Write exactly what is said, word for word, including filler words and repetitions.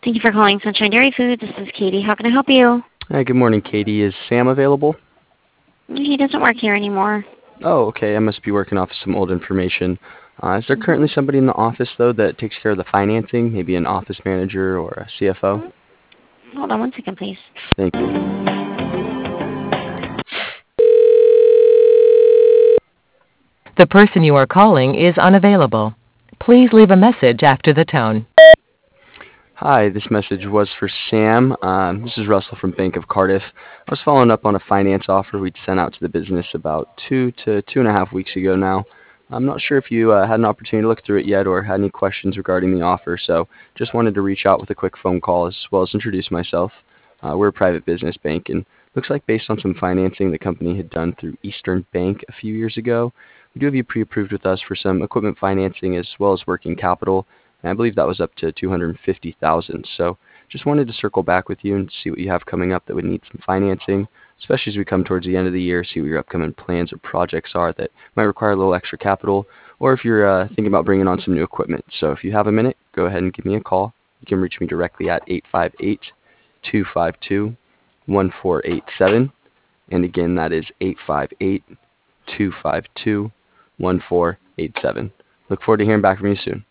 Thank you for calling Sunshine Dairy Foods. This is Katie. How can I help you? Hi, good morning, Katie. Is Sam available? He doesn't work here anymore. Oh, okay. I must be working off some old information. Uh, is there Mm-hmm. currently somebody in the office, though, that takes care of the financing? Maybe an office manager or a C F O? Hold on one second, please. Thank you. The person you are calling is unavailable. Please leave a message after the tone. Hi, this message was for Sam. Um, this is Russell from Bank of Cardiff. I was following up on a finance offer we'd sent out to the business about two to two and a half weeks ago now. I'm not sure if you uh, had an opportunity to look through it yet or had any questions regarding the offer, so just wanted to reach out with a quick phone call as well as introduce myself. Uh, we're a private business bank, and looks like based on some financing the company had done through Eastern Bank a few years ago, we do have you pre-approved with us for some equipment financing as well as working capital. And I believe that was up to two hundred fifty thousand dollars. So just wanted to circle back with you and see what you have coming up that would need some financing, especially as we come towards the end of the year, see what your upcoming plans or projects are that might require a little extra capital, or if you're uh, thinking about bringing on some new equipment. So if you have a minute, go ahead and give me a call. You can reach me directly at eight five eight, two five two, one four eight seven. And again, that is eight five eight, two five two, one four eight seven. Look forward to hearing back from you soon.